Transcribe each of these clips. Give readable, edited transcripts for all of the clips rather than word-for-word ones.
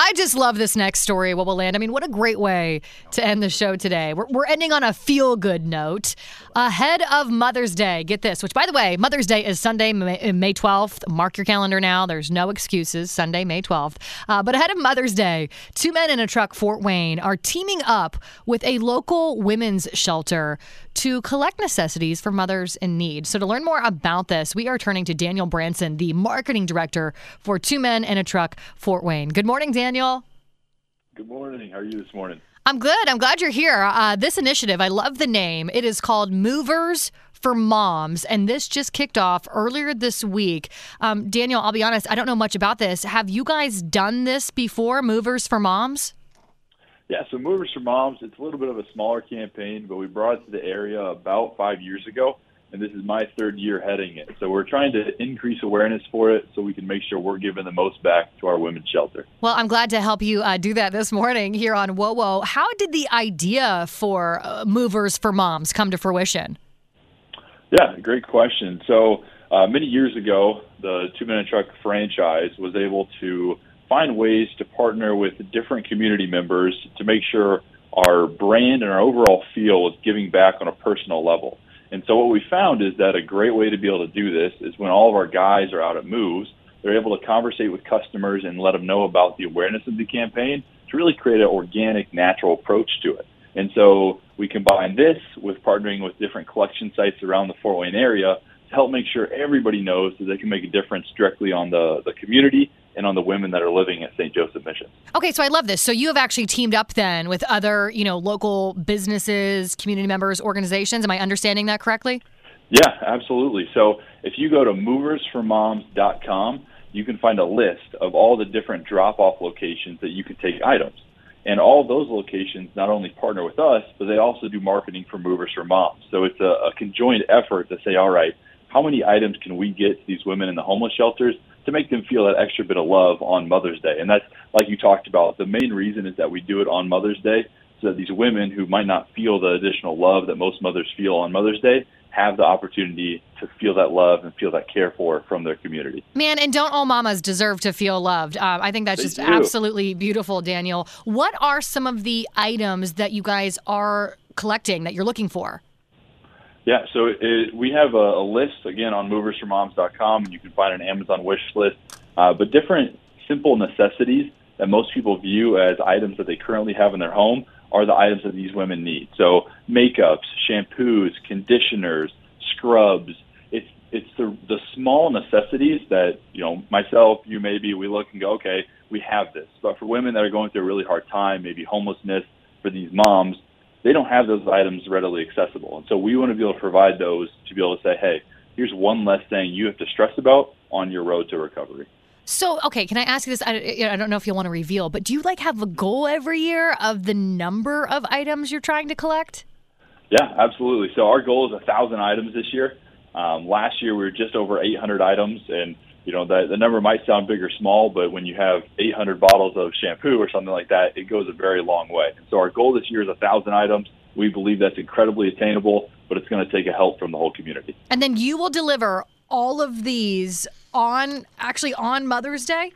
I just love this next story, what will land. I mean, what a great way to end the show today. We're ending on a feel-good note. Ahead of Mother's Day, get this, which, by the way, Mother's Day is Sunday, May 12th. Mark your calendar now. There's no excuses. Sunday, May 12th. But ahead of Mother's Day, 2 men in a truck, Fort Wayne, are teaming up with a local women's shelter to collect necessities for mothers in need. So to learn more about this, we are turning to Daniel Branson, the marketing director for 2 Men in a Truck, Fort Wayne. Good morning, Daniel. Good morning. How are you this morning? I'm good. I'm glad you're here. This initiative, I love the name. It is called Movers for Moms, and this just kicked off earlier this week. Daniel, I'll be honest, I don't know much about this. Have you guys done this before, Movers for Moms? Yeah, so Movers for Moms, it's a little bit of a smaller campaign, but we brought it to the area about 5 years ago, and this is my third year heading it. So we're trying to increase awareness for it so we can make sure we're giving the most back to our women's shelter. Well, I'm glad to help you do that this morning here on WOWO. How did the idea for Movers for Moms come to fruition? Yeah, great question. So many years ago, the 2 Men in a Truck franchise was able to find ways to partner with different community members to make sure our brand and our overall feel is giving back on a personal level. And so what we found is that a great way to be able to do this is when all of our guys are out at moves, they're able to conversate with customers and let them know about the awareness of the campaign to really create an organic, natural approach to it. And so we combine this with partnering with different collection sites around the Fort Wayne area to help make sure everybody knows that they can make a difference directly on the community and on the women that are living at St. Joseph Missions. Okay, so I love this. So you have actually teamed up then with other, local businesses, community members, organizations. Am I understanding that correctly? Yeah, absolutely. So if you go to moversformoms.com, you can find a list of all the different drop-off locations that you can take items. And all those locations not only partner with us, but they also do marketing for Movers for Moms. So it's a conjoined effort to say, all right, how many items can we get to these women in the homeless shelters to make them feel that extra bit of love on Mother's Day? And that's, like you talked about, the main reason is that we do it on Mother's Day so that these women who might not feel the additional love that most mothers feel on Mother's Day have the opportunity to feel that love and feel that care for from their community. Man, and don't all mamas deserve to feel loved? I think that's just absolutely beautiful, Daniel. What are some of the items that you guys are collecting that you're looking for? Yeah, so we have a list, again, on moversformoms.com, and you can find an Amazon wish list, but different simple necessities that most people view as items that they currently have in their home are the items that these women need. So makeups, shampoos, conditioners, scrubs. It's the small necessities that, myself, you maybe, we look and go, okay, we have this. But for women that are going through a really hard time, maybe homelessness, for these moms, they don't have those items readily accessible. And so we want to be able to provide those to be able to say, hey, here's one less thing you have to stress about on your road to recovery. So, okay, can I ask you this? I don't know if you'll want to reveal, but do you have a goal every year of the number of items you're trying to collect? Yeah, absolutely. So our goal is 1,000 items this year. Last year we were just over 800 items, and the number might sound big or small, but when you have 800 bottles of shampoo or something like that, it goes a very long way. And so our goal this year is 1,000 items. We believe that's incredibly attainable, but it's going to take a help from the whole community. And then you will deliver all of these on Mother's Day?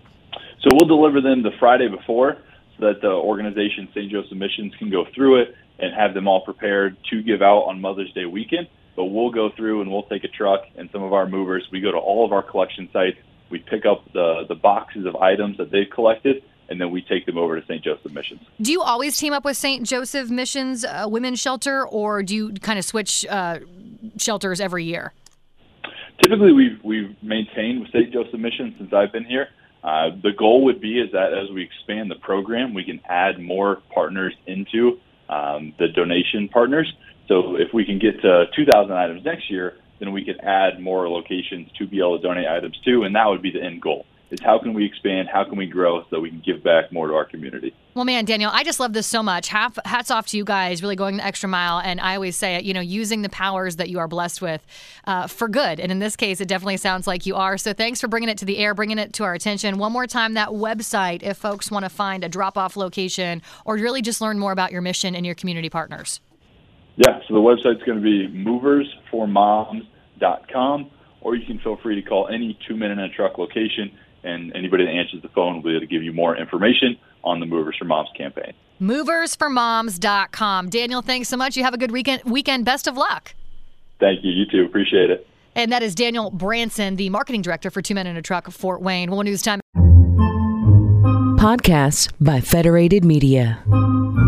So we'll deliver them the Friday before so that the organization St. Joseph Missions can go through it and have them all prepared to give out on Mother's Day weekend. But we'll go through and we'll take a truck and some of our movers. We go to all of our collection sites. We pick up the boxes of items that they've collected, and then we take them over to St. Joseph Missions. Do you always team up with St. Joseph Missions Women's Shelter, or do you kind of switch shelters every year? Typically, we've maintained with St. Joseph Missions since I've been here. The goal would be is that as we expand the program, we can add more partners into the donation partners. So if we can get to 2,000 items next year, then we can add more locations to be able to donate items to, and that would be the end goal. Is how can we expand, how can we grow so we can give back more to our community? Well, man, Daniel, I just love this so much. Hats off to you guys, really going the extra mile. And I always say it, using the powers that you are blessed with for good. And in this case, it definitely sounds like you are. So thanks for bringing it to the air, bringing it to our attention. One more time, that website, if folks want to find a drop-off location or really just learn more about your mission and your community partners. Yeah, so the website's going to be moversformoms.com, or you can feel free to call any 2 Men in a Truck location, and anybody that answers the phone will be able to give you more information on the Movers for Moms campaign. Moversformoms.com. Daniel, thanks so much. You have a good weekend. Best of luck. Thank you. You too. Appreciate it. And that is Daniel Branson, the marketing director for Two Men in a Truck Fort Wayne. Well, news time. Podcasts by Federated Media.